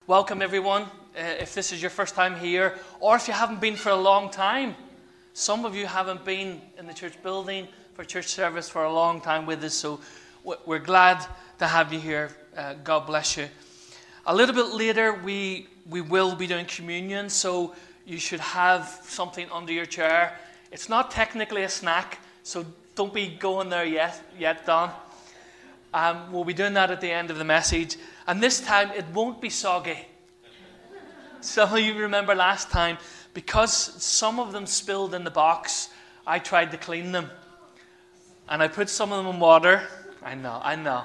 Welcome everyone, if this is your first time here, or if you haven't been for a long time. Some of you haven't been in the church building for church service for a long time with us, so we're glad to have you here. God bless you. A little bit later, we will be doing communion, so you should have something under your chair. It's not technically a snack, so don't be going there yet, Don. We'll be doing that at the end of the message. And this time, it won't be soggy. Some of you remember last time, because some of them spilled in the box, I tried to clean them. And I put some of them in water. I know.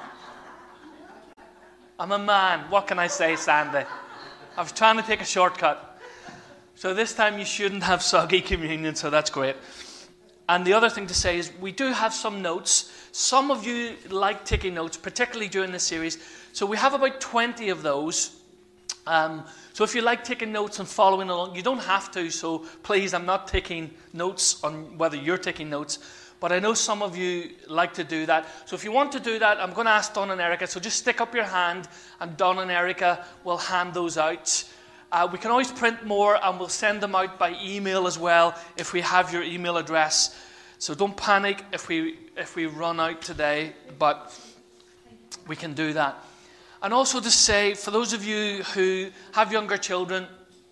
I'm a man. What can I say, Sandy? I was trying to take a shortcut. So this time you shouldn't have soggy communion, so that's great. And the other thing to say is we do have some notes. Some of you like taking notes, particularly during this series. So we have about 20 of those. So if you like taking notes and following along, you don't have to. So please, I'm not taking notes on whether you're taking notes. But I know some of you like to do that. So if you want to do that, I'm going to ask Don and Erica. So just stick up your hand and Don and Erica will hand those out. We can always print more and we'll send them out by email as well if we have your email address. So don't panic if we run out today, but we can do that. And also to say, for those of you who have younger children,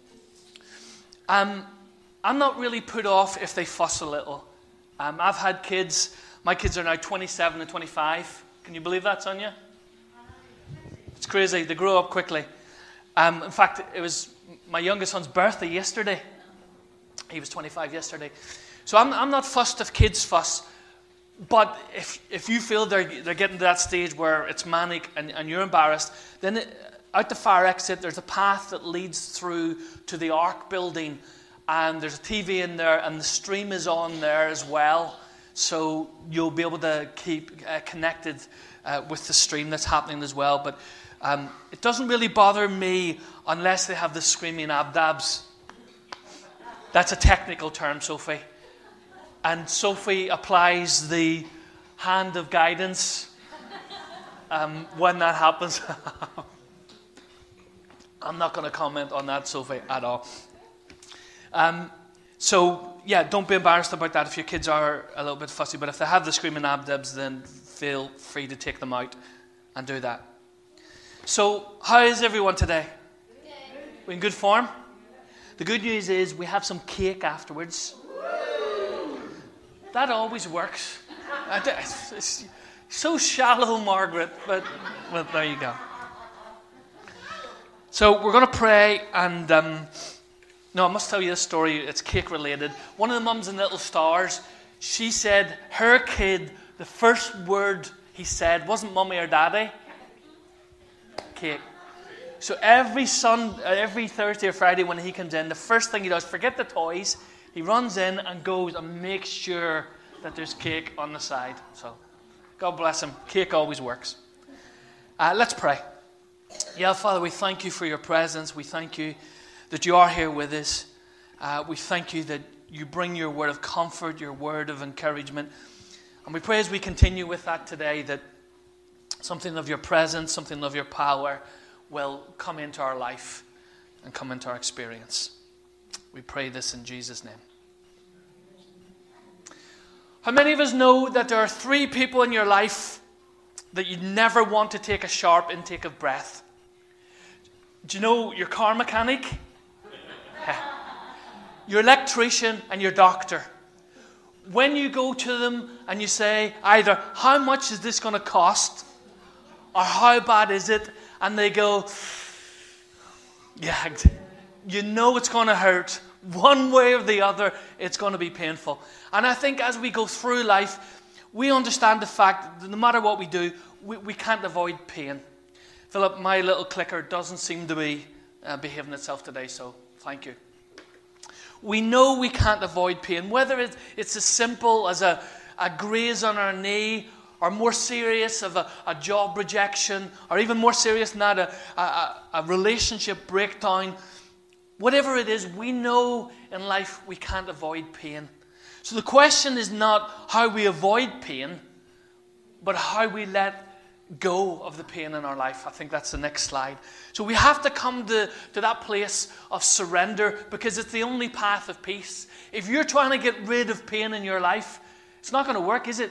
I'm not really put off if they fuss a little. I've had kids. My kids are now 27 and 25. Can you believe that, Sonia? It's crazy. They grow up quickly. In fact, it was my youngest son's birthday yesterday. He was 25 yesterday. So I'm not fussed if kids fuss. But if you feel they're getting to that stage where it's manic and you're embarrassed, then out the fire exit, there's a path that leads through to the Ark building. And there's a TV in there, and the stream is on there as well. So you'll be able to keep connected with the stream that's happening as well. But it doesn't really bother me unless they have the screaming abdabs. That's a technical term, Sophie. And Sophie applies the hand of guidance when that happens. I'm not going to comment on that, Sophie, at all. So, don't be embarrassed about that if your kids are a little bit fussy. But if they have the screaming abdabs, then feel free to take them out and do that. So, how is everyone today? We in good form? The good news is we have some cake afterwards. That always works. It's so shallow, Margaret, but well, there you go. So we're going to pray, and no, I must tell you this story. It's cake related. One of the mums in Little Stars, she said her kid, the first word he said wasn't mummy or daddy. Cake. So every Thursday or Friday when he comes in, the first thing he does, forget the toys, he runs in and goes and makes sure that there's cake on the side. So God bless him. Cake always works. Let's pray. Yeah, Father, we thank you for your presence. We thank you that you are here with us. We thank you that you bring your word of comfort, your word of encouragement. And we pray as we continue with that today that something of your presence, something of your power will come into our life and come into our experience. We pray this in Jesus' name. How many of us know that there are 3 people in your life that you never want to take a sharp intake of breath? Do you know your car mechanic? Your electrician and your doctor. When you go to them and you say either, how much is this going to cost? Or how bad is it? And they go, yeah, you know it's going to hurt. One way or the other, it's going to be painful. And I think as we go through life, we understand the fact that no matter what we do, we can't avoid pain. Philip, my little clicker doesn't seem to be behaving itself today, so thank you. We know we can't avoid pain, whether it's as simple as a graze on our knee, or more serious of a job rejection, or even more serious than that, a relationship breakdown. Whatever it is, we know in life we can't avoid pain. So the question is not how we avoid pain, but how we let go of the pain in our life. I think that's the next slide. So we have to come to that place of surrender, because it's the only path of peace. If you're trying to get rid of pain in your life, it's not going to work, is it?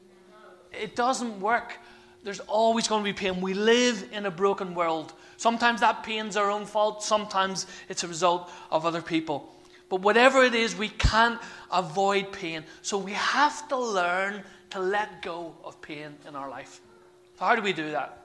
It doesn't work. There's always going to be pain. We live in a broken world. Sometimes that pain's our own fault. Sometimes it's a result of other people. But whatever it is, we can't avoid pain. So we have to learn to let go of pain in our life. So how do we do that?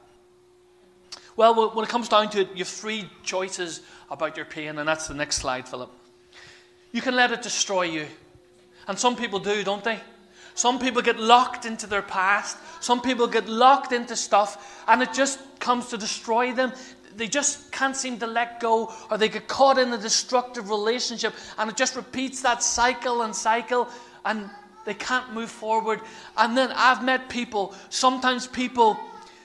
Well, when it comes down to it, you have three choices about your pain, and that's the next slide, Philip. You can let it destroy you. And some people do, don't they? Some people get locked into their past. Some people get locked into stuff, and it just comes to destroy them. They just can't seem to let go, or they get caught in a destructive relationship, and it just repeats that cycle, and they can't move forward. And then I've met people, sometimes people,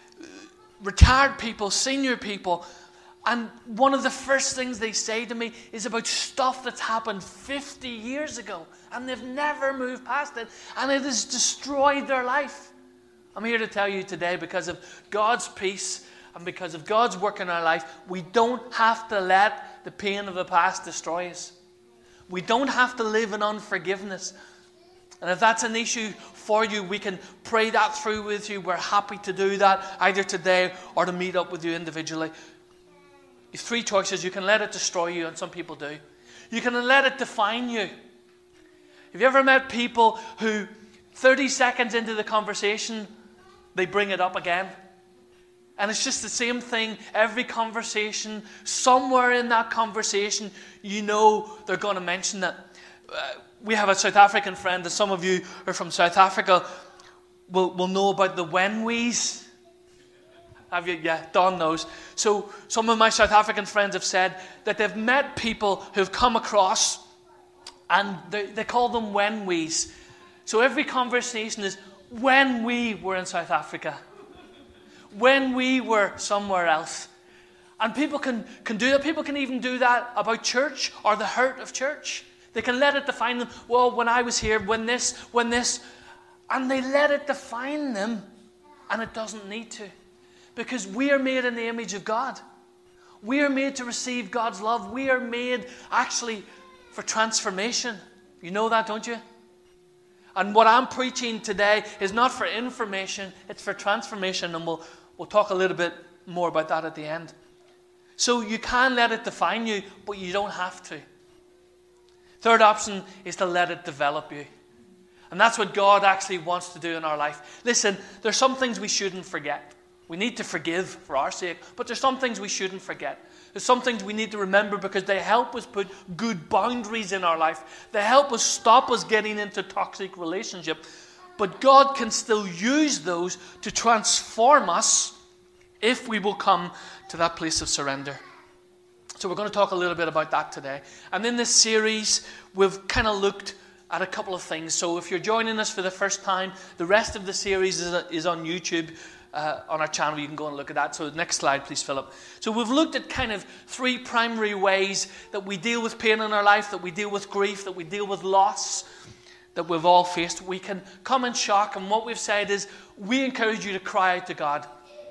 retired people, senior people, and one of the first things they say to me is about stuff that's happened 50 years ago, and they've never moved past it, and it has destroyed their life. I'm here to tell you today, because of God's peace and because of God's work in our life, we don't have to let the pain of the past destroy us. We don't have to live in unforgiveness. And if that's an issue for you, we can pray that through with you. We're happy to do that, either today or to meet up with you individually. You have three choices. You can let it destroy you, and some people do. You can let it define you. Have you ever met people who 30 seconds into the conversation, they bring it up again? And it's just the same thing every conversation. Somewhere in that conversation, you know they're going to mention it. We have a South African friend, and some of you who are from South Africa will know about the Wenwees. Have you? Yeah, Don knows. So some of my South African friends have said that they've met people who've come across, and they call them Wenwees. So every conversation is when we were in South Africa, when we were somewhere else. And people can do that. People can even do that about church or the hurt of church. They can let it define them. Well, when I was here, when this. And they let it define them, and it doesn't need to. Because we are made in the image of God. We are made to receive God's love. We are made actually for transformation. You know that, don't you? And what I'm preaching today is not for information, it's for transformation, and we'll talk a little bit more about that at the end. So you can let it define you, but you don't have to. Third option is to let it develop you. And that's what God actually wants to do in our life. Listen, there's some things we shouldn't forget. We need to forgive for our sake, but there's some things we shouldn't forget. There's some things we need to remember, because they help us put good boundaries in our life. They help us stop us getting into toxic relationship. But God can still use those to transform us if we will come to that place of surrender. So we're going to talk a little bit about that today. And in this series, we've kind of looked at a couple of things. So if you're joining us for the first time, the rest of the series is on YouTube. On our channel, you can go and look at that. So next slide, please, Philip. So we've looked at kind of three primary ways that we deal with pain in our life, that we deal with grief, that we deal with loss, that we've all faced. We can come in shock, and what we've said is we encourage you to cry out to God.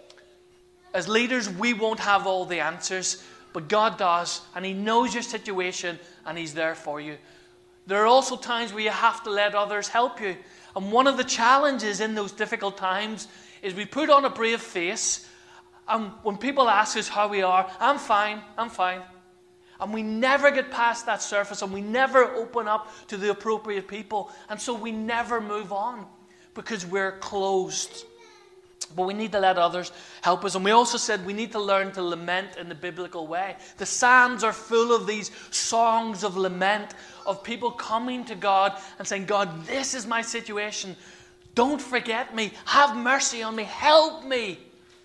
As leaders, we won't have all the answers, but God does, and He knows your situation, and He's there for you. There are also times where you have to let others help you. And one of the challenges in those difficult times is we put on a brave face, and when people ask us how we are, I'm fine. And we never get past that surface, and we never open up to the appropriate people. And so we never move on, because we're closed. But we need to let others help us. And we also said we need to learn to lament in the biblical way. The Psalms are full of these songs of lament, of people coming to God and saying, God, this is my situation. Don't forget me. Have mercy on me. Help me.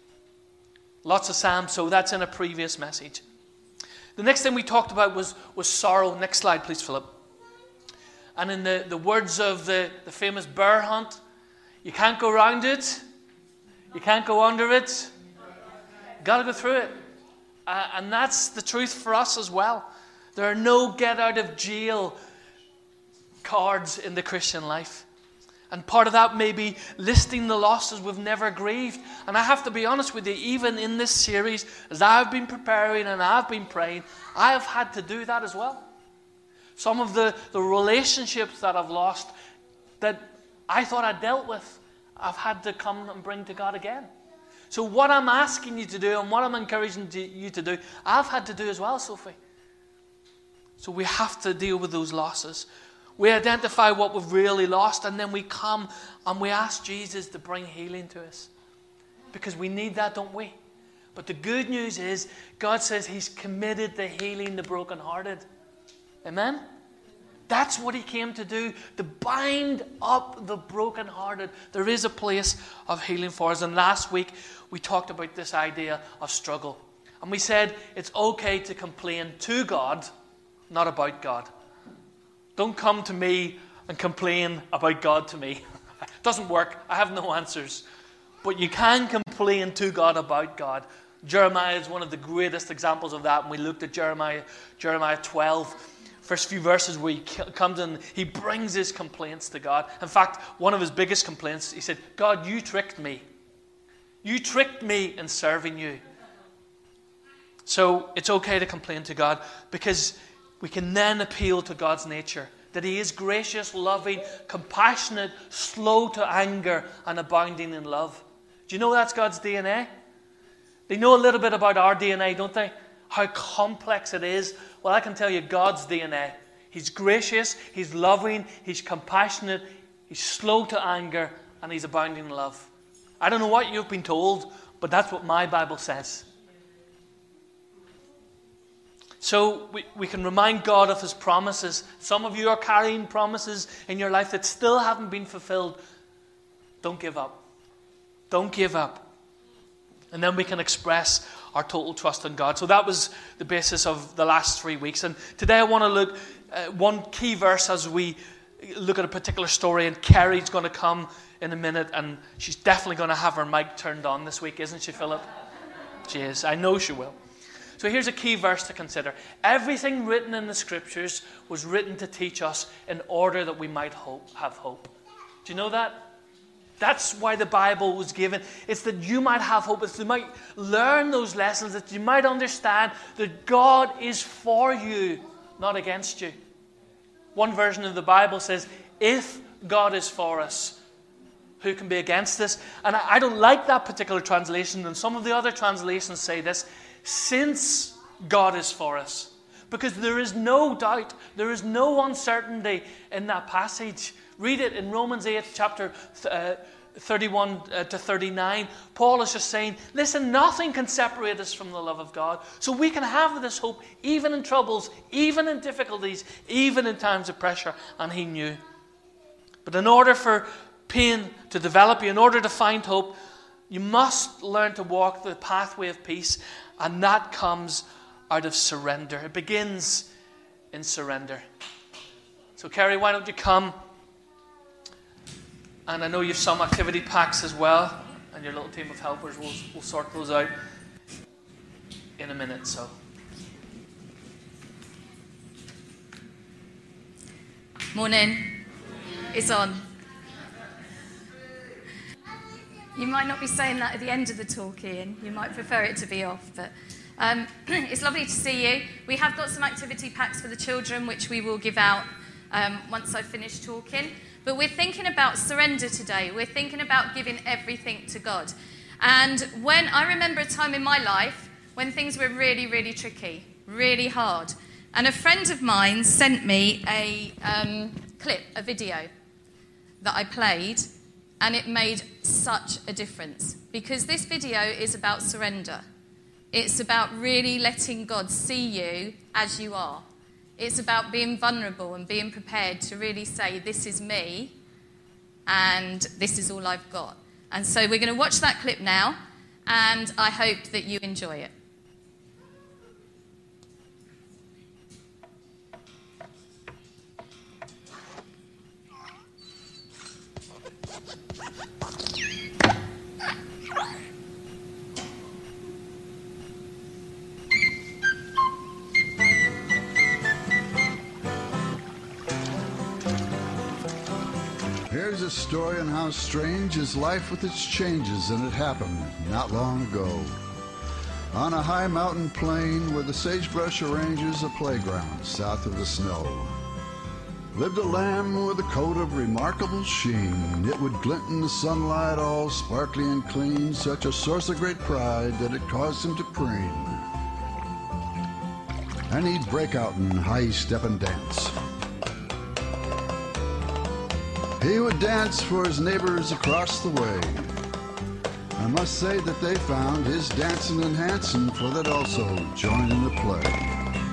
Lots of Psalms, so that's in a previous message. The next thing we talked about was sorrow. Next slide, please, Philip. And in the words of the famous bear hunt, you can't go around it. You can't go under it. You've got to go through it. And that's the truth for us as well. There are no get out of jail cards in the Christian life. And part of that may be listing the losses we've never grieved. And I have to be honest with you, even in this series, as I've been preparing and I've been praying, I have had to do that as well. Some of the relationships that I've lost that I thought I dealt with, I've had to come and bring to God again. So what I'm asking you to do and what I'm encouraging you to do, I've had to do as well, Sophie. So we have to deal with those losses. We identify what we've really lost, and then we come and we ask Jesus to bring healing to us. Because we need that, don't we? But the good news is, God says He's committed to healing the brokenhearted. Amen? That's what He came to do, to bind up the brokenhearted. There is a place of healing for us. And last week, we talked about this idea of struggle. And we said it's okay to complain to God, not about God. Don't come to me and complain about God to me. It doesn't work. I have no answers. But you can complain to God about God. Jeremiah is one of the greatest examples of that. And we looked at Jeremiah 12. First few verses where he comes and he brings his complaints to God. In fact, one of his biggest complaints, he said, God, you tricked me. You tricked me in serving you. So it's okay to complain to God, because we can then appeal to God's nature, that He is gracious, loving, compassionate, slow to anger, and abounding in love. Do you know that's God's DNA? They know a little bit about our DNA, don't they? How complex it is. Well, I can tell you God's DNA. He's gracious, He's loving, He's compassionate, He's slow to anger, and He's abounding in love. I don't know what you've been told, but that's what my Bible says. So we can remind God of His promises. Some of you are carrying promises in your life that still haven't been fulfilled. Don't give up. Don't give up. And then we can express our total trust in God. So that was the basis of the last 3 weeks. And today I want to look at one key verse as we look at a particular story. And Kerry's going to come in a minute, and she's definitely going to have her mic turned on this week, isn't she, Philip? She is. I know she will. So here's a key verse to consider. Everything written in the Scriptures was written to teach us in order that we might have hope. Do you know that? That's why the Bible was given. It's that you might have hope. It's that you might learn those lessons, that you might understand that God is for you, not against you. One version of the Bible says, if God is for us, who can be against us? And I don't like that particular translation. And some of the other translations say this, since God is for us. Because there is no doubt, there is no uncertainty in that passage. Read it in Romans 8, chapter 31 to 39. Paul is just saying, listen, nothing can separate us from the love of God. So we can have this hope even in troubles, even in difficulties, even in times of pressure. And he knew. But in order for pain to develop you, in order to find hope, you must learn to walk the pathway of peace. And that comes out of surrender. It begins in surrender. So Kerry, why don't you come? And I know you have some activity packs as well. And your little team of helpers will sort those out in a minute. So. Morning. It's on. You might not be saying that at the end of the talk, Ian. You might prefer it to be off, but it's lovely to see you. We have got some activity packs for the children, which we will give out once I finish talking. But we're thinking about surrender today. We're thinking about giving everything to God. And when I remember a time in my life when things were really, really tricky, really hard. And a friend of mine sent me a clip, a video that I played. And it made such a difference, because this video is about surrender. It's about really letting God see you as you are. It's about being vulnerable and being prepared to really say, this is me and this is all I've got. And so we're going to watch that clip now, and I hope that you enjoy it. Here's Here's a story on how strange is life with its changes, and it happened not long ago. On a high mountain plain where the sagebrush arranges a playground south of the snow, lived a lamb with a coat of remarkable sheen. It would glint in the sunlight all sparkly and clean, such a source of great pride that it caused him to preen. And he'd break out in high step and dance. He would dance for his neighbors across the way. I must say that they found his dancing enhancing, for they'd also join in the play.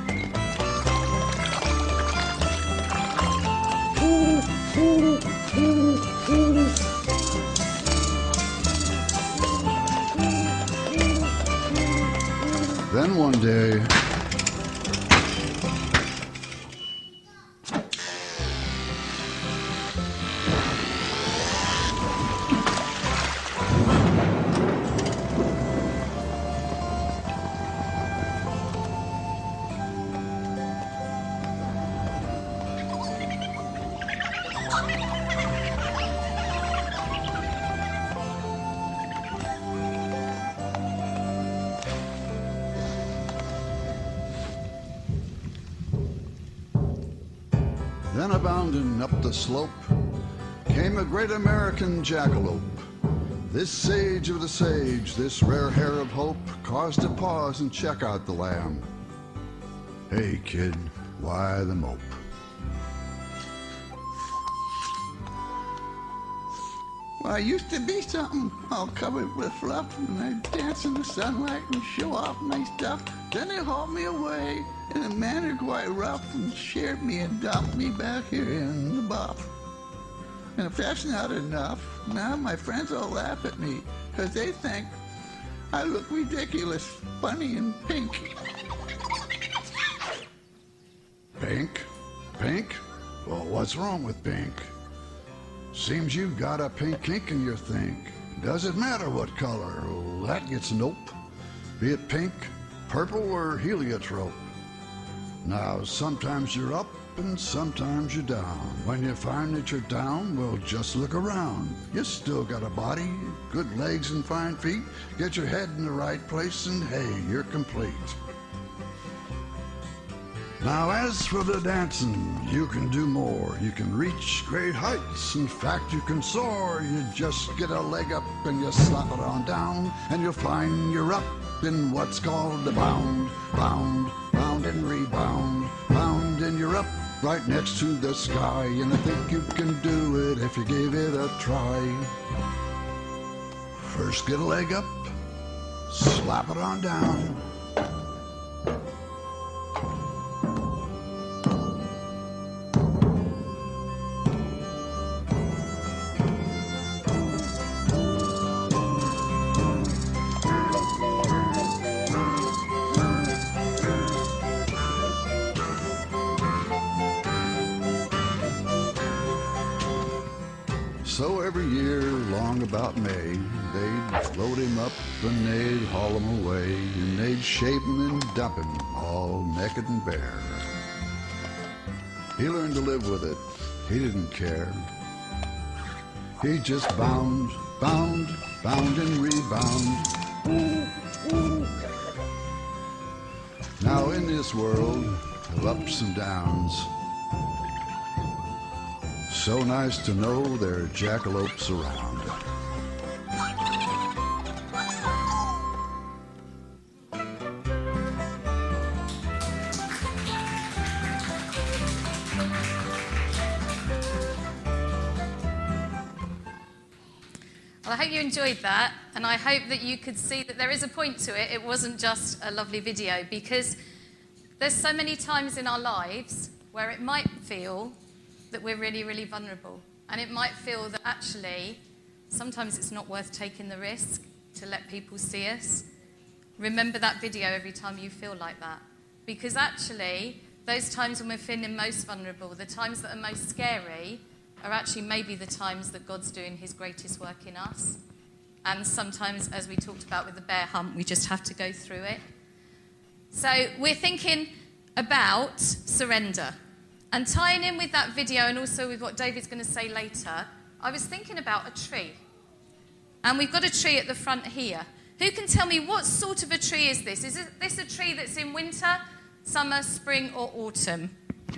Then one day, then a-bounding up the slope came a great American jackalope. This sage of the sage, this rare hair of hope, caused to pause and check out the lamb. Hey kid, why the mope? Well, I used to be something all covered with fluff, and I'd dance in the sunlight and show off my stuff. Then they hauled me away in a manner quite rough and sheared me and dumped me back here in the buff. And if that's not enough, now my friends all laugh at me, 'cause they think I look ridiculous, funny and pink. Pink? Pink? Well, what's wrong with pink? Seems you've got a pink kink in your think. Does it matter what color? Well, that gets nope. Be it pink, purple, or heliotrope. Now, sometimes you're up and sometimes you're down. When you find that you're down, well, just look around. You still got a body, good legs and fine feet. Get your head in the right place and hey, you're complete. Now, as for the dancing, you can do more. You can reach great heights. In fact, you can soar. You just get a leg up and you slap it on down, and you'll find you're up in what's called a bound. Bound, bound and rebound. Bound and you're up right next to the sky. And I think you can do it if you give it a try. First get a leg up, slap it on down. So every year, long about May, they'd load him up and they'd haul him away, and they'd shave him and dump him all naked and bare. He learned to live with it. He didn't care. He just bound, bound, bound and rebound. Now in this world of ups and downs, so nice to know there are jackalopes around. Well, I hope you enjoyed that, and I hope that you could see that there is a point to it. It wasn't just a lovely video, because there's so many times in our lives where it might feel that we're really, really vulnerable. And it might feel that actually, sometimes it's not worth taking the risk to let people see us. Remember that video every time you feel like that. Because actually, those times when we're feeling most vulnerable, the times that are most scary, are actually maybe the times that God's doing his greatest work in us. And sometimes, as we talked about with the bear hunt, we just have to go through it. So we're thinking about surrender. And tying in with that video and also with what David's going to say later, I was thinking about a tree. And we've got a tree at the front here. Who can tell me what sort of a tree is this? Is this a tree that's in winter, summer, spring, or autumn?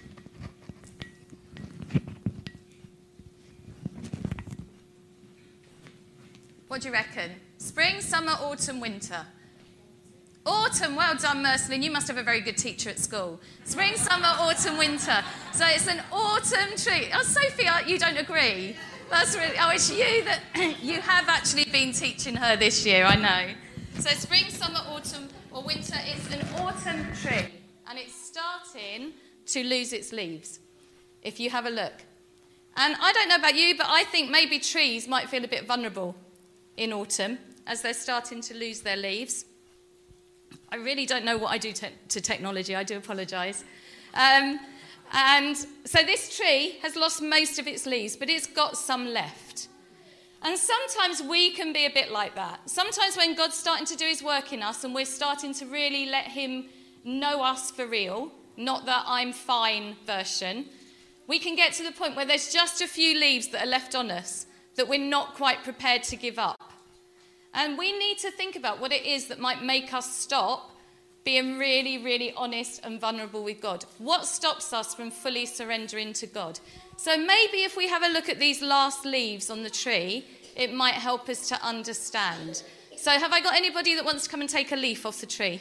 What do you reckon? Spring, summer, autumn, winter? Autumn, well done, Mercelin. You must have a very good teacher at school. Spring, summer, autumn, winter. So it's an autumn tree. Oh, Sophie, you don't agree? That's really, oh, it's you that, you have actually been teaching her this year, I know. So spring, summer, autumn, or winter, it's an autumn tree. And it's starting to lose its leaves, if you have a look. And I don't know about you, but I think maybe trees might feel a bit vulnerable in autumn as they're starting to lose their leaves. I really don't know what I do to technology. I do apologise. And so this tree has lost most of its leaves, but it's got some left. And sometimes we can be a bit like that. Sometimes when God's starting to do his work in us and we're starting to really let him know us for real, not that I'm fine version, we can get to the point where there's just a few leaves that are left on us that we're not quite prepared to give up. And we need to think about what it is that might make us stop being really, really honest and vulnerable with God. What stops us from fully surrendering to God? So maybe if we have a look at these last leaves on the tree, it might help us to understand. So have I got anybody that wants to come and take a leaf off the tree?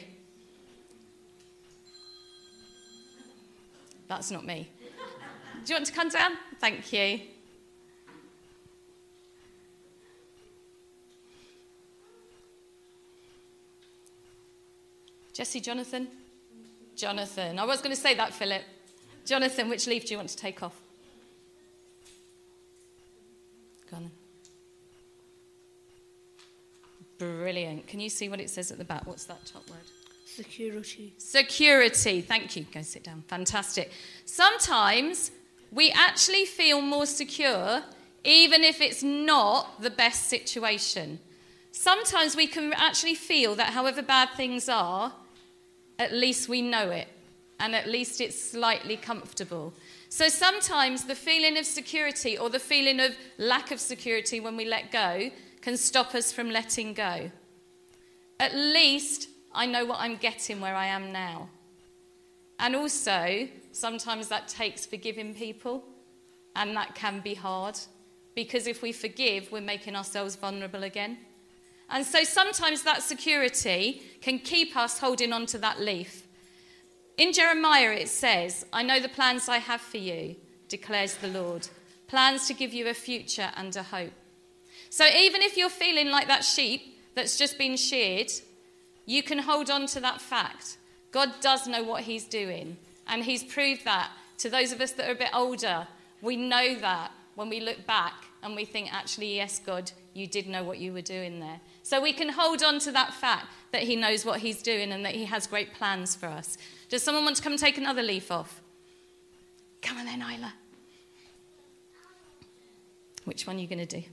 That's not me. Do you want to come down? Thank you. Jesse, Jonathan? Jonathan. I was going to say that, Philip. Jonathan, which leaf do you want to take off? Go on then. Brilliant. Can you see what it says at the back? What's that top word? Security. Security. Thank you. Go sit down. Fantastic. Sometimes we actually feel more secure even if it's not the best situation. Sometimes we can actually feel that however bad things are, at least we know it, and at least it's slightly comfortable. So sometimes the feeling of security or the feeling of lack of security when we let go can stop us from letting go. At least I know what I'm getting where I am now. And also, sometimes that takes forgiving people, and that can be hard, because if we forgive, we're making ourselves vulnerable again. And so sometimes that security can keep us holding on to that leaf. In Jeremiah it says, I know the plans I have for you, declares the Lord. Plans to give you a future and a hope. So even if you're feeling like that sheep that's just been sheared, you can hold on to that fact. God does know what he's doing. And he's proved that to those of us that are a bit older. We know that when we look back and we think, actually, yes, God, you did know what you were doing there. So we can hold on to that fact that he knows what he's doing and that he has great plans for us. Does someone want to come and take another leaf off? Come on then, Isla. Which one are you going to do?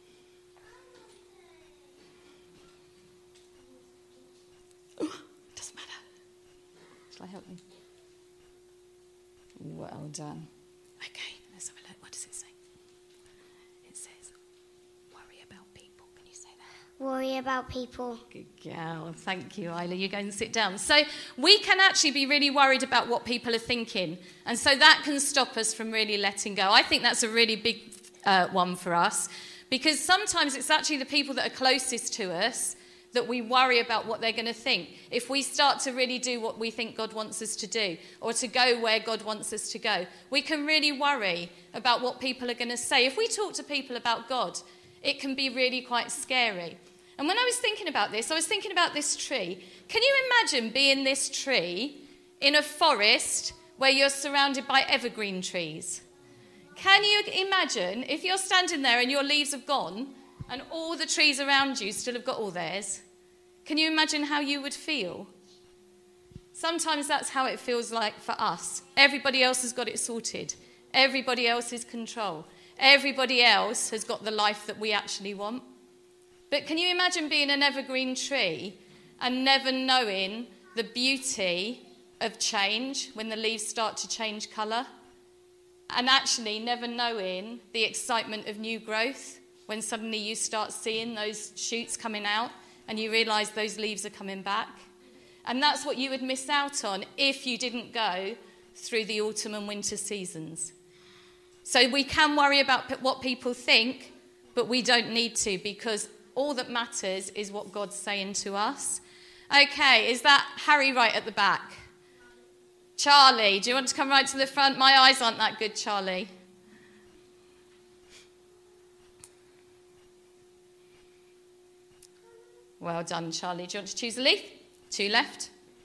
Oh, doesn't matter. Shall I help you? Well done. Okay, let's have a look. What does it say? It says, worry about people. Can you say that? Worry about people. Good girl. Thank you, Isla. You go and sit down. So we can actually be really worried about what people are thinking. And so that can stop us from really letting go. I think that's a really big one for us. Because sometimes it's actually the people that are closest to us that we worry about what they're going to think. If we start to really do what we think God wants us to do, or to go where God wants us to go, we can really worry about what people are going to say. If we talk to people about God, it can be really quite scary. And when I was thinking about this, I was thinking about this tree. Can you imagine being this tree in a forest where you're surrounded by evergreen trees? Can you imagine if you're standing there and your leaves have gone and all the trees around you still have got all theirs? Can you imagine how you would feel? Sometimes that's how it feels like for us. Everybody else has got it sorted. Everybody else is control. Everybody else has got the life that we actually want. But can you imagine being an evergreen tree and never knowing the beauty of change when the leaves start to change colour? and actually never knowing the excitement of new growth when suddenly you start seeing those shoots coming out and you realise those leaves are coming back. And that's what you would miss out on if you didn't go through the autumn and winter seasons. So we can worry about what people think, but we don't need to, because all that matters is what God's saying to us. Okay, is that Harry right at the back? Charlie, do you want to come right to the front? My eyes aren't that good, Charlie. Well done, Charlie. Do you want to choose a leaf? 2 left.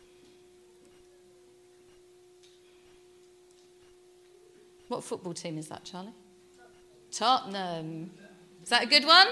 What football team is that, Charlie? Tottenham. Is that a good one?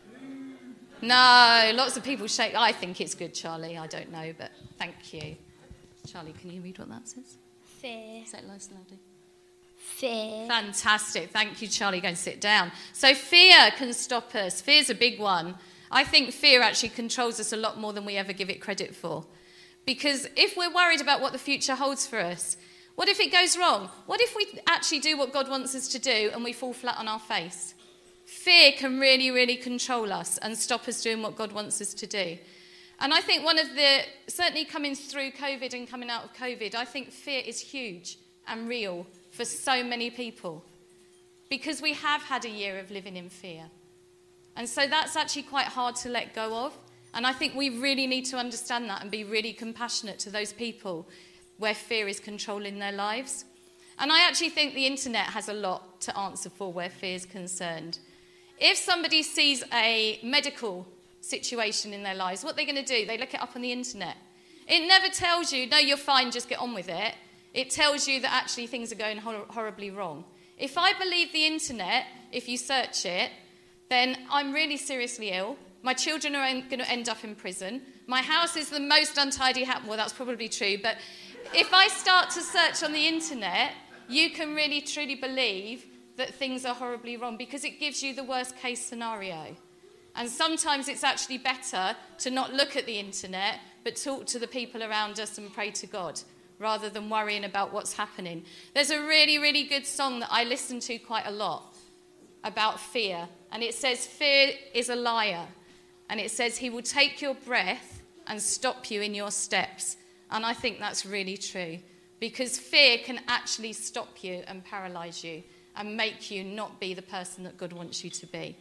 No, lots of people shake. I think it's good, Charlie. I don't know, but thank you. Charlie, can you read what that says? Fear. Say it nice and loudly. Fear. Fantastic. Thank you, Charlie. Go and sit down. So fear can stop us. Fear's a big one. I think fear actually controls us a lot more than we ever give it credit for. Because if we're worried about what the future holds for us, what if it goes wrong? What if we actually do what God wants us to do and we fall flat on our face? Fear can really, really control us and stop us doing what God wants us to do. And I think certainly coming through COVID and coming out of COVID, I think fear is huge and real for so many people. Because we have had a year of living in fear. And so that's actually quite hard to let go of. And I think we really need to understand that and be really compassionate to those people where fear is controlling their lives. And I actually think the internet has a lot to answer for where fear is concerned. If somebody sees a medical situation in their lives, what are they going to do? They look it up on the internet. It never tells you, no, you're fine, just get on with it. It tells you that actually things are going horribly wrong. If I believe the internet, if you search it, then I'm really seriously ill. My children are going to end up in prison. My house is the most untidy house. Well, that's probably true. But if I start to search on the internet, you can really, truly believe that things are horribly wrong because it gives you the worst case scenario. And sometimes it's actually better to not look at the internet, but talk to the people around us and pray to God, rather than worrying about what's happening. There's a really, really good song that I listen to quite a lot about fear. And it says, fear is a liar. And it says, he will take your breath and stop you in your steps. And I think that's really true. Because fear can actually stop you and paralyze you and make you not be the person that God wants you to be.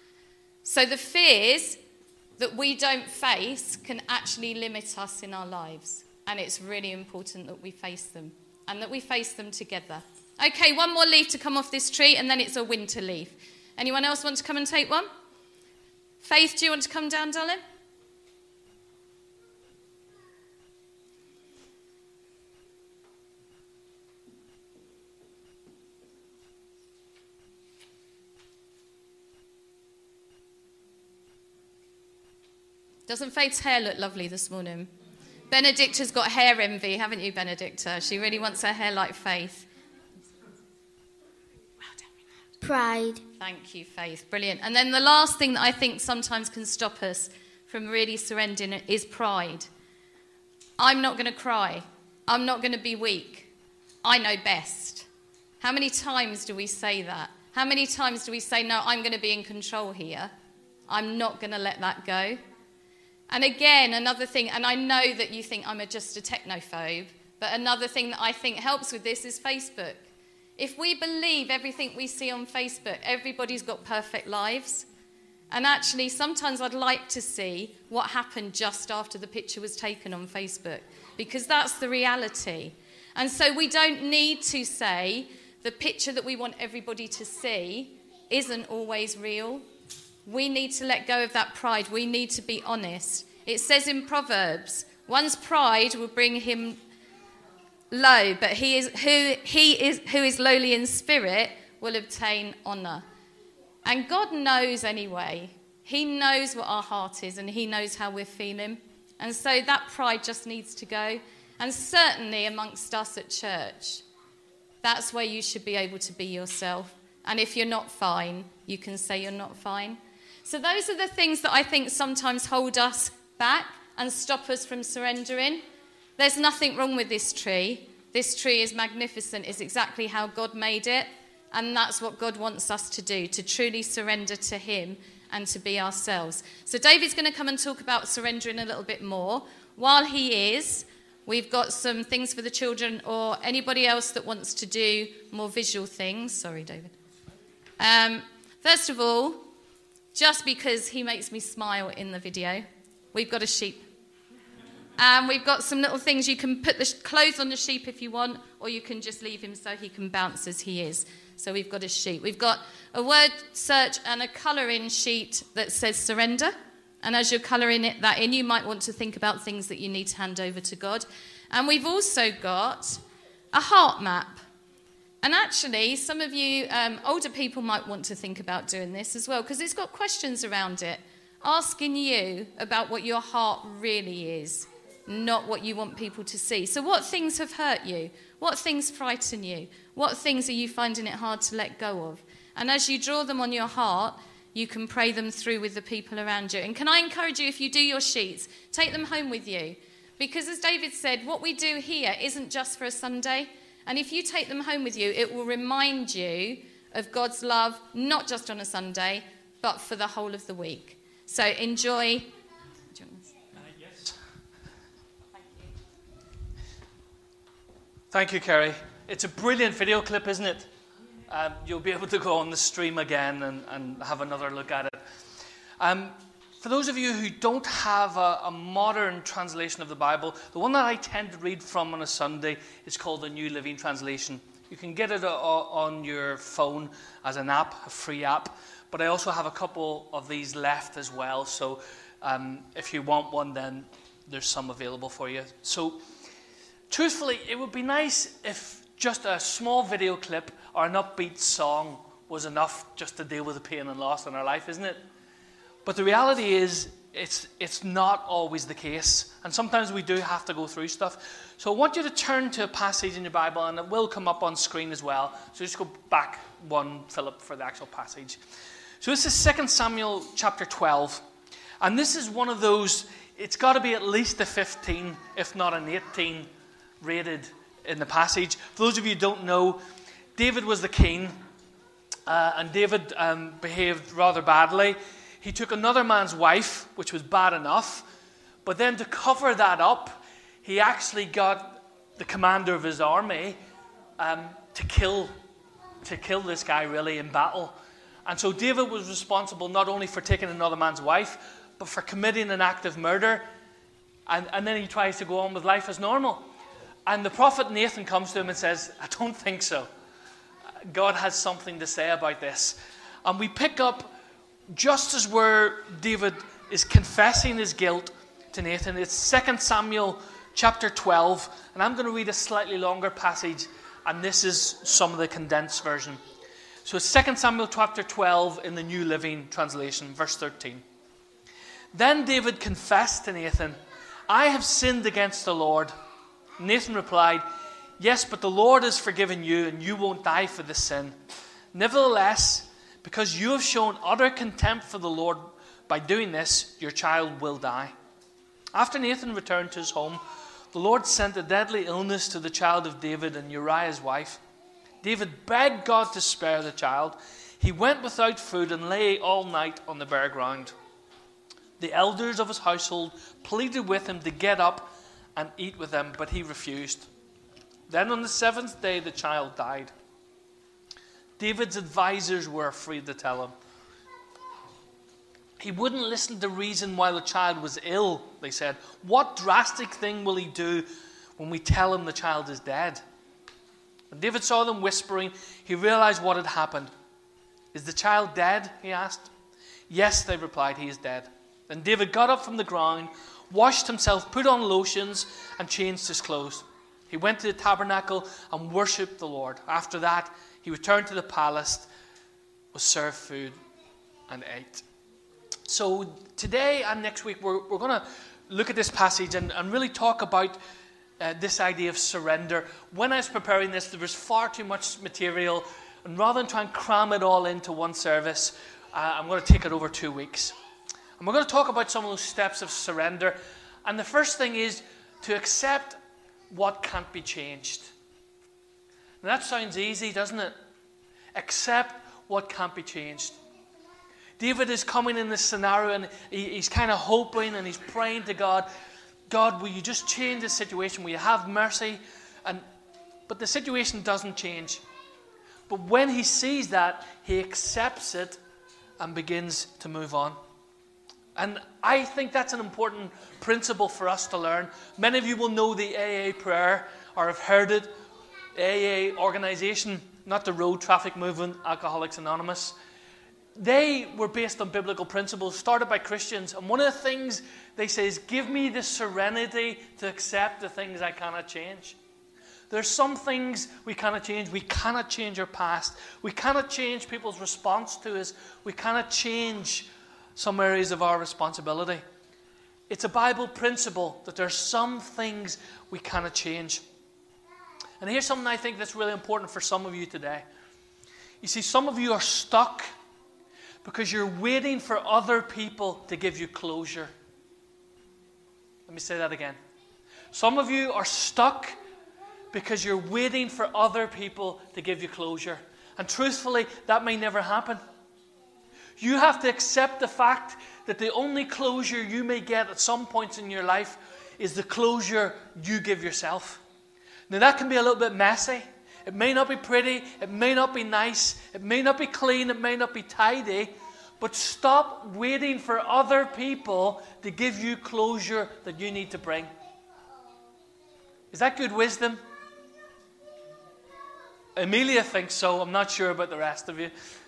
So the fears that we don't face can actually limit us in our lives. And it's really important that we face them and that we face them together. Okay, one more leaf to come off this tree and then it's a winter leaf. Anyone else want to come and take one? Faith, do you want to come down, darling? Doesn't Faith's hair look lovely this morning? Benedicta's got hair envy, haven't you, Benedicta? She really wants her hair like Faith. Pride. Thank you, Faith. Brilliant. And then the last thing that I think sometimes can stop us from really surrendering is pride. I'm not going to cry. I'm not going to be weak. I know best. How many times do we say that? How many times do we say, no, I'm going to be in control here. I'm not going to let that go. And again, another thing, and I know that you think I'm just a technophobe, but another thing that I think helps with this is Facebook. If we believe everything we see on Facebook, everybody's got perfect lives. And actually, sometimes I'd like to see what happened just after the picture was taken on Facebook, because that's the reality. And so we don't need to say the picture that we want everybody to see isn't always real. We need to let go of that pride. We need to be honest. It says in Proverbs, one's pride will bring him low, but who is lowly in spirit will obtain honor. And God knows anyway. He knows what our heart is and he knows how we're feeling. And so that pride just needs to go. And certainly amongst us at church, that's where you should be able to be yourself. And if you're not fine, you can say you're not fine. So those are the things that I think sometimes hold us back and stop us from surrendering. There's nothing wrong with this tree. This tree is magnificent. It's exactly how God made it. And that's what God wants us to do, to truly surrender to him and to be ourselves. So David's going to come and talk about surrendering a little bit more. While he is, we've got some things for the children or anybody else that wants to do more visual things. Sorry, David. First of all, just because he makes me smile in the video, we've got a sheep. And we've got some little things. You can put the clothes on the sheep if you want, or you can just leave him so he can bounce as he is. So we've got a sheep. We've got a word search and a colouring sheet that says surrender. And as you're colouring that in, you might want to think about things that you need to hand over to God. And we've also got a heart map. And actually, some of you older people might want to think about doing this as well, because it's got questions around it, asking you about what your heart really is, not what you want people to see. So what things have hurt you? What things frighten you? What things are you finding it hard to let go of? And as you draw them on your heart, you can pray them through with the people around you. And can I encourage you, if you do your sheets, take them home with you. Because as David said, what we do here isn't just for a Sunday. And if you take them home with you, it will remind you of God's love, not just on a Sunday, but for the whole of the week. So enjoy. Yes. Thank you, Kerry. It's a brilliant video clip, isn't it? You'll be able to go on the stream again and have another look at it. For those of you who don't have a modern translation of the Bible, the one that I tend to read from on a Sunday is called the New Living Translation. You can get it on your phone as an app, a free app, but I also have a couple of these left as well, so if you want one, then there's some available for you. So, truthfully, it would be nice if just a small video clip or an upbeat song was enough just to deal with the pain and loss in our life, isn't it? But the reality is, it's not always the case. And sometimes we do have to go through stuff. So I want you to turn to a passage in your Bible, and it will come up on screen as well. So just go back one, Philip, for the actual passage. So this is 2 Samuel chapter 12. And this is one of those, it's got to be at least a 15, if not an 18 rated in the passage. For those of you who don't know, David was the king. And David behaved rather badly. He took another man's wife, which was bad enough, but then to cover that up, he actually got the commander of his army to kill this guy really in battle. And so David was responsible not only for taking another man's wife, but for committing an act of murder. And then he tries to go on with life as normal. And the prophet Nathan comes to him and says, I don't think so. God has something to say about this. And we pick up just as where David is confessing his guilt to Nathan. It's 2 Samuel chapter 12, and I'm going to read a slightly longer passage, and this is some of the condensed version. So it's 2 Samuel chapter 12 in the New Living Translation, verse 13. Then David confessed to Nathan, I have sinned against the Lord. Nathan replied, yes, but the Lord has forgiven you, and you won't die for this sin. Nevertheless, because you have shown utter contempt for the Lord by doing this, your child will die. After Nathan returned to his home, the Lord sent a deadly illness to the child of David and Uriah's wife. David begged God to spare the child. He went without food and lay all night on the bare ground. The elders of his household pleaded with him to get up and eat with them, but he refused. Then on the seventh day, the child died. David's advisors were afraid to tell him. He wouldn't listen to reason why the child was ill, they said. What drastic thing will he do when we tell him the child is dead? When David saw them whispering, he realized what had happened. Is the child dead? He asked. Yes, they replied, he is dead. Then David got up from the ground, washed himself, put on lotions, and changed his clothes. He went to the tabernacle and worshipped the Lord. After that, he returned to the palace, was served food, and ate. So today and next week, we're going to look at this passage and really talk about this idea of surrender. When I was preparing this, there was far too much material. And rather than try and cram it all into one service, I'm going to take it over 2 weeks. And we're going to talk about some of those steps of surrender. And the first thing is to accept what can't be changed. Now that sounds easy, doesn't it? Accept what can't be changed. David is coming in this scenario and he's kind of hoping and he's praying to God, God, will you just change this situation? Will you have mercy? But the situation doesn't change. But when he sees that, he accepts it and begins to move on. And I think that's an important principle for us to learn. Many of you will know the AA prayer or have heard it. AA organization, not the Road Traffic Movement, Alcoholics Anonymous. They were based on biblical principles, started by Christians. And one of the things they say is, give me the serenity to accept the things I cannot change. There's some things we cannot change. We cannot change our past. We cannot change people's response to us. We cannot change some areas of our responsibility. It's a Bible principle that there's some things we cannot change. And here's something I think that's really important for some of you today. You see, some of you are stuck because you're waiting for other people to give you closure. Let me say that again. Some of you are stuck because you're waiting for other people to give you closure. And truthfully, that may never happen. You have to accept the fact that the only closure you may get at some points in your life is the closure you give yourself. Now that can be a little bit messy. It may not be pretty. It may not be nice. It may not be clean. It may not be tidy. But stop waiting for other people to give you closure that you need to bring. Is that good wisdom? Amelia thinks so. I'm not sure about the rest of you.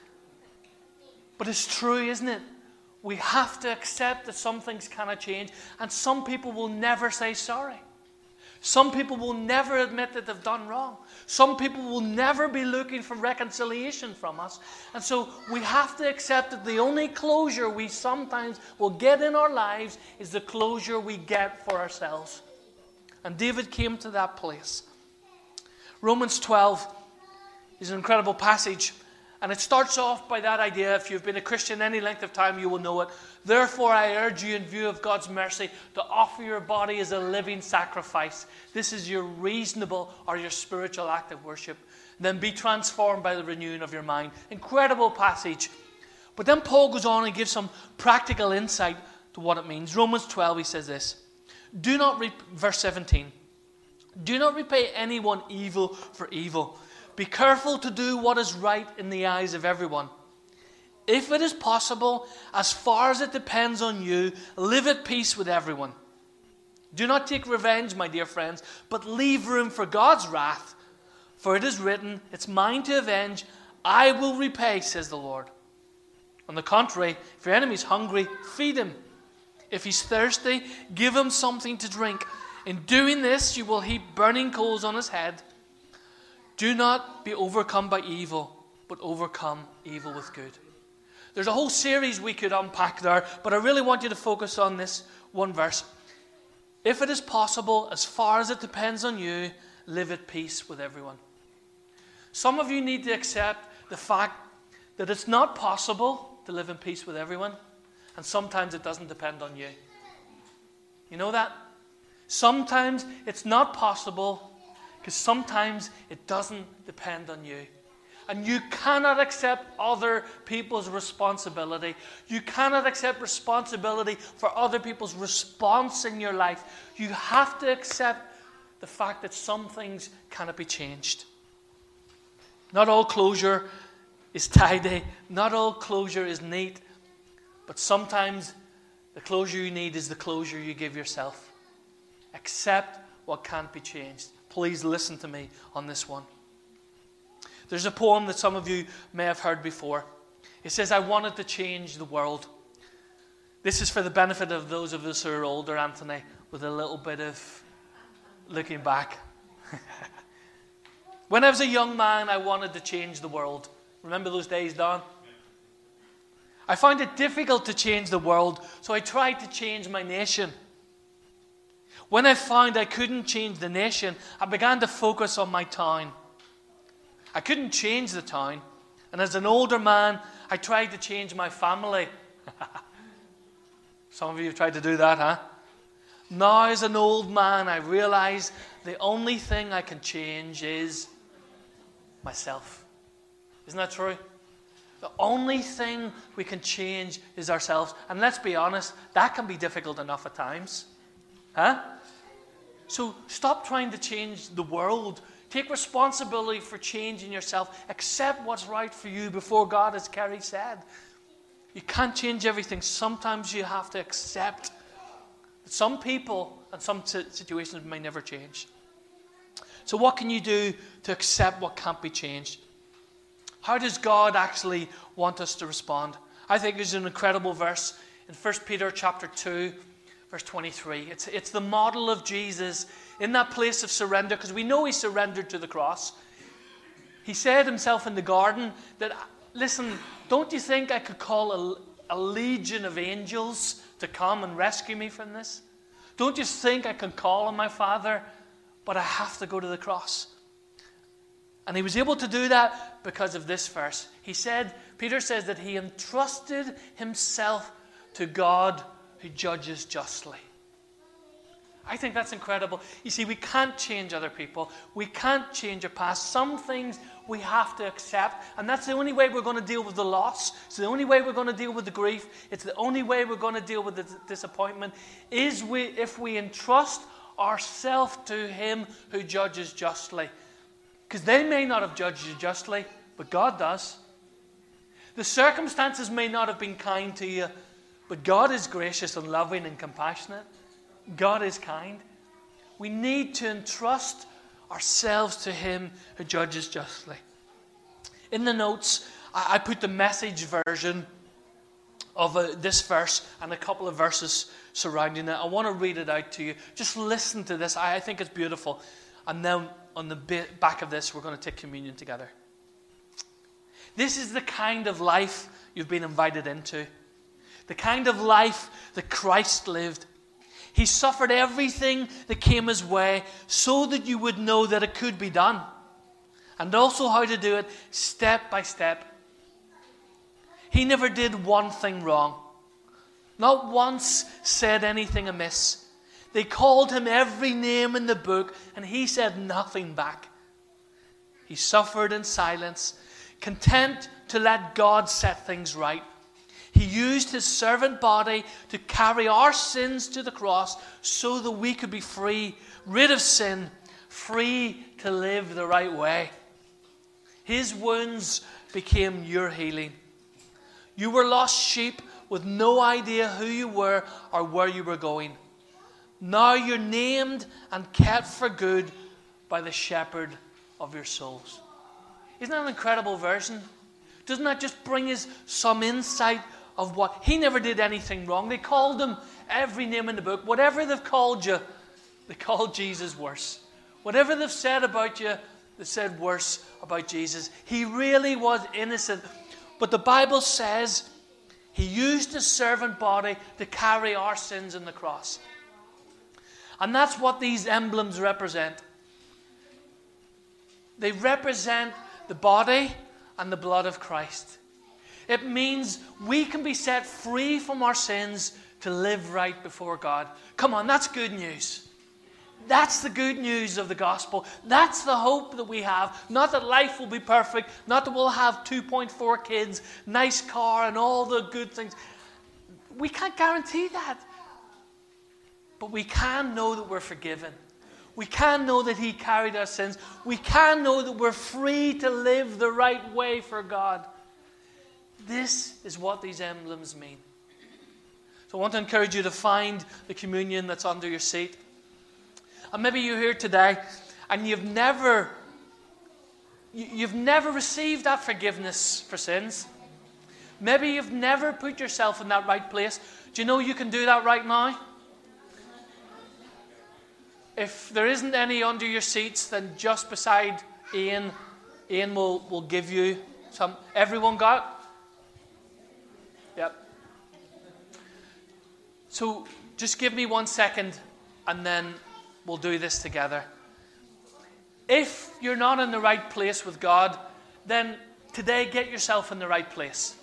But it's true, isn't it? We have to accept that some things cannot change. And some people will never say sorry. Some people will never admit that they've done wrong. Some people will never be looking for reconciliation from us. And so we have to accept that the only closure we sometimes will get in our lives is the closure we get for ourselves. And David came to that place. Romans 12 is an incredible passage. And it starts off by that idea, if you've been a Christian any length of time, you will know it. Therefore, I urge you in view of God's mercy to offer your body as a living sacrifice. This is your reasonable or your spiritual act of worship. Then be transformed by the renewing of your mind. Incredible passage. But then Paul goes on and gives some practical insight to what it means. Romans 12, he says this. Verse 17. Do not repay anyone evil for evil. Be careful to do what is right in the eyes of everyone. If it is possible, as far as it depends on you, live at peace with everyone. Do not take revenge, my dear friends, but leave room for God's wrath. For it is written, it's mine to avenge, I will repay, says the Lord. On the contrary, if your enemy is hungry, feed him. If he's thirsty, give him something to drink. In doing this, you will heap burning coals on his head. Do not be overcome by evil, but overcome evil with good. There's a whole series we could unpack there, but I really want you to focus on this one verse. If it is possible, as far as it depends on you, live at peace with everyone. Some of you need to accept the fact that it's not possible to live in peace with everyone, and sometimes it doesn't depend on you. You know that? Sometimes it's not possible because sometimes it doesn't depend on you. And you cannot accept other people's responsibility. You cannot accept responsibility for other people's response in your life. You have to accept the fact that some things cannot be changed. Not all closure is tidy. Not all closure is neat. But sometimes the closure you need is the closure you give yourself. Accept what can't be changed. Please listen to me on this one. There's a poem that some of you may have heard before. It says, I wanted to change the world. This is for the benefit of those of us who are older, Anthony, with a little bit of looking back. When I was a young man, I wanted to change the world. Remember those days, Don? I found it difficult to change the world, so I tried to change my nation. When I found I couldn't change the nation, I began to focus on my town. I couldn't change the town. And as an older man, I tried to change my family. Some of you have tried to do that, huh? Now as an old man, I realize the only thing I can change is myself. Isn't that true? The only thing we can change is ourselves. And let's be honest, that can be difficult enough at times. Huh? So stop trying to change the world. Take responsibility for changing yourself. Accept what's right for you before God, as Kerry said. You can't change everything. Sometimes you have to accept that some people and some situations may never change. So what can you do to accept what can't be changed? How does God actually want us to respond? I think there's an incredible verse in 1 Peter chapter 2, verse 23. It's the model of Jesus in that place of surrender, because we know he surrendered to the cross. He said himself in the garden that, listen, don't you think I could call a legion of angels to come and rescue me from this? Don't you think I can call on my Father? But I have to go to the cross. And he was able to do that because of this verse. Peter says that he entrusted himself to God who judges justly. I think that's incredible. You see, we can't change other people. We can't change our past. Some things we have to accept. And that's the only way we're going to deal with the loss. It's the only way we're going to deal with the grief. It's the only way we're going to deal with the disappointment if we entrust ourselves to him who judges justly. Because they may not have judged you justly, but God does. The circumstances may not have been kind to you, but God is gracious and loving and compassionate. God is kind. We need to entrust ourselves to him who judges justly. In the notes, I put the Message version of this verse and a couple of verses surrounding it. I want to read it out to you. Just listen to this. I think it's beautiful. And then on the back of this, we're going to take communion together. This is the kind of life you've been invited into. The kind of life that Christ lived. He suffered everything that came his way so that you would know that it could be done. And also how to do it step by step. He never did one thing wrong. Not once said anything amiss. They called him every name in the book, and he said nothing back. He suffered in silence, content to let God set things right. He used his servant body to carry our sins to the cross so that we could be free, rid of sin, free to live the right way. His wounds became your healing. You were lost sheep with no idea who you were or where you were going. Now you're named and kept for good by the shepherd of your souls. Isn't that an incredible version? Doesn't that just bring us some insight of what? He never did anything wrong. They called him every name in the book. Whatever they've called you, they called Jesus worse. Whatever they've said about you, they said worse about Jesus. He really was innocent. But the Bible says he used his servant body to carry our sins on the cross. And that's what these emblems represent. They represent the body and the blood of Christ. It means we can be set free from our sins to live right before God. Come on, that's good news. That's the good news of the gospel. That's the hope that we have. Not that life will be perfect. Not that we'll have 2.4 kids, nice car, and all the good things. We can't guarantee that. But we can know that we're forgiven. We can know that he carried our sins. We can know that we're free to live the right way for God. This is what these emblems mean. So I want to encourage you to find the communion that's under your seat. And maybe you're here today and you've never received that forgiveness for sins. Maybe you've never put yourself in that right place. Do you know you can do that right now? If there isn't any under your seats, then just beside Ian will give you some. Everyone got? Yep. So just give me 1 second and then we'll do this together. If you're not in the right place with God, then today get yourself in the right place.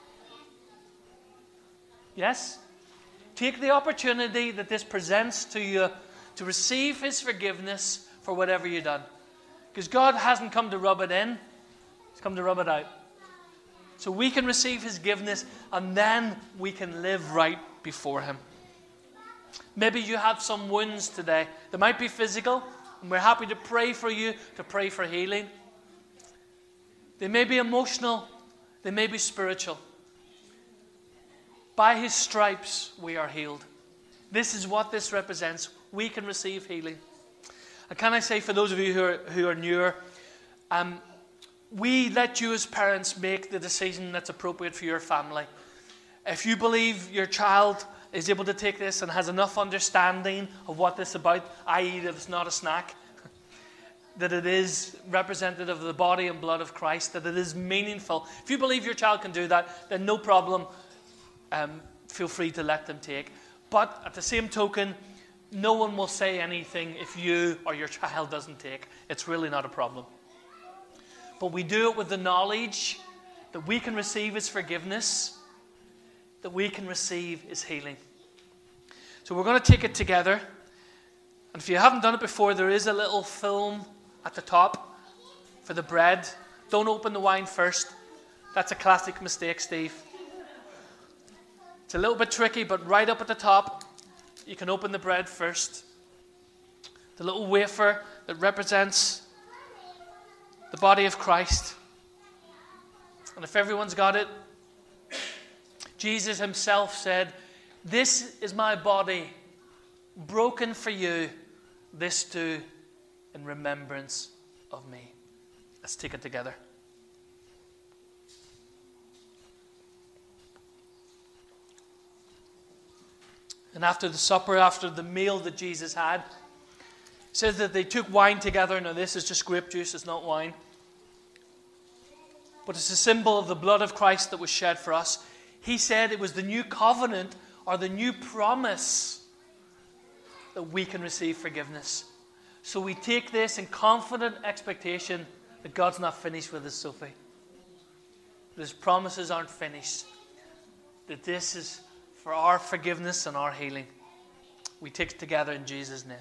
Yes? Take the opportunity that this presents to you to receive his forgiveness for whatever you've done. Because God hasn't come to rub it in. He's come to rub it out. So we can receive his forgiveness, and then we can live right before him. Maybe you have some wounds today. They might be physical, and we're happy to pray for you, to pray for healing. They may be emotional. They may be spiritual. By his stripes, we are healed. This is what this represents. We can receive healing. And can I say, for those of you who are newer, we let you as parents make the decision that's appropriate for your family. If you believe your child is able to take this and has enough understanding of what this is about, i.e. that it's not a snack, that it is representative of the body and blood of Christ, that it is meaningful. If you believe your child can do that, then no problem. Feel free to let them take. But at the same token, no one will say anything if you or your child doesn't take. It's really not a problem. But we do it with the knowledge that we can receive his forgiveness, that we can receive his healing. So we're going to take it together. And if you haven't done it before, there is a little film at the top for the bread. Don't open the wine first. That's a classic mistake, Steve. It's a little bit tricky, but right up at the top, you can open the bread first. The little wafer that represents the body of Christ. And if everyone's got it, Jesus himself said, "This is my body, broken for you. This do in remembrance of me." Let's take it together. And after the supper, after the meal that Jesus had, it says that they took wine together. Now this is just grape juice, it's not wine. But it's a symbol of the blood of Christ that was shed for us. He said it was the new covenant or the new promise that we can receive forgiveness. So we take this in confident expectation that God's not finished with us, Sophie. That his promises aren't finished. That this is for our forgiveness and our healing. We take it together in Jesus' name.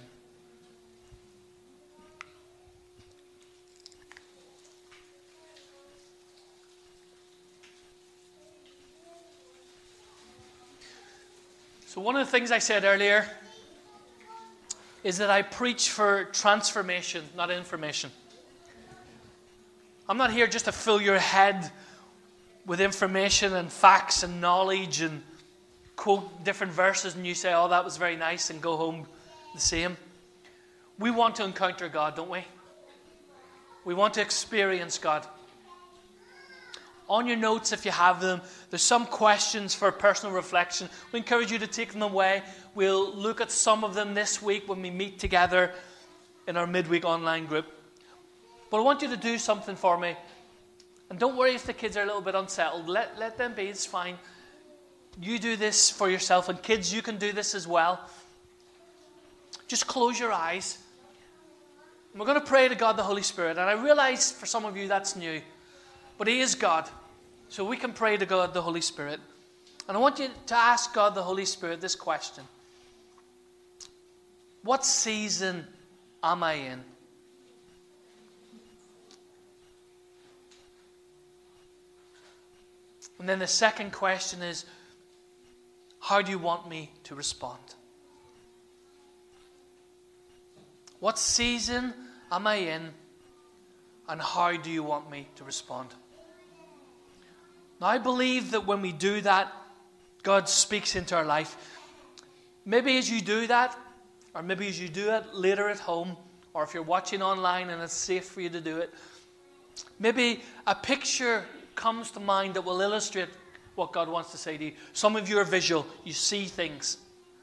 So one of the things I said earlier is that I preach for transformation, not information. I'm not here just to fill your head with information and facts and knowledge and quote different verses and you say, "Oh, that was very nice," and go home the same. We want to encounter God, don't we? We want to experience God. On your notes, if you have them, there's some questions for personal reflection. We encourage you to take them away. We'll look at some of them this week when we meet together in our midweek online group. But I want you to do something for me. And don't worry if the kids are a little bit unsettled. Let them be, it's fine. You do this for yourself, and kids, you can do this as well. Just close your eyes. And we're going to pray to God the Holy Spirit. And I realize for some of you that's new, but he is God. So we can pray to God the Holy Spirit. And I want you to ask God the Holy Spirit this question. What season am I in? And then the second question is, how do you want me to respond? What season am I in? And how do you want me to respond? Now, I believe that when we do that, God speaks into our life. Maybe as you do that, or maybe as you do it later at home, or if you're watching online and it's safe for you to do it, maybe a picture comes to mind that will illustrate what God wants to say to you. Some of you are visual. You see things.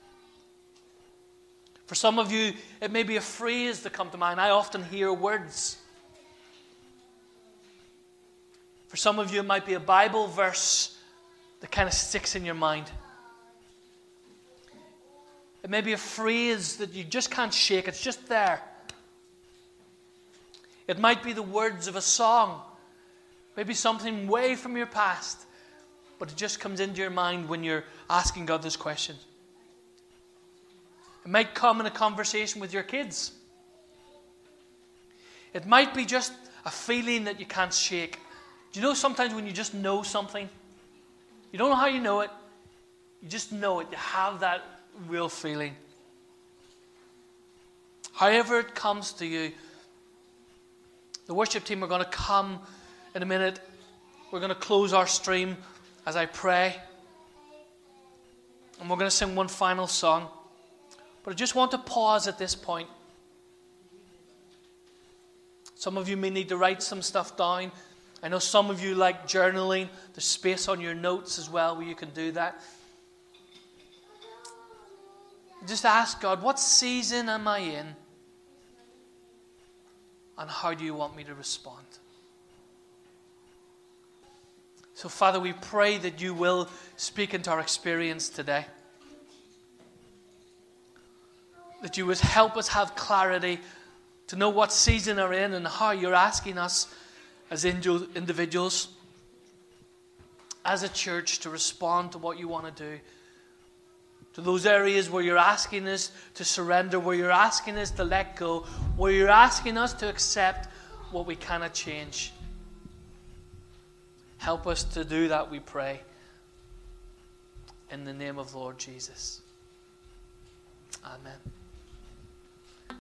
For some of you, it may be a phrase that comes to mind. I often hear words. For some of you, it might be a Bible verse that kind of sticks in your mind. It may be a phrase that you just can't shake. It's just there. It might be the words of a song. Maybe something way from your past. But it just comes into your mind when you're asking God this question. It might come in a conversation with your kids. It might be just a feeling that you can't shake. Do you know sometimes when you just know something, you don't know how you know it, you just know it, you have that real feeling. However it comes to you, the worship team are going to come in a minute. We're going to close our stream as I pray. And we're going to sing one final song. But I just want to pause at this point. Some of you may need to write some stuff down. I know some of you like journaling. There's space on your notes as well where you can do that. Just ask God, what season am I in? And how do you want me to respond? So, Father, we pray that you will speak into our experience today. That you would help us have clarity to know what season we're in and how you're asking us as individuals, as a church, to respond to what you want to do. To those areas where you're asking us to surrender, where you're asking us to let go, where you're asking us to accept what we cannot change. Help us to do that, we pray. In the name of Lord Jesus. Amen.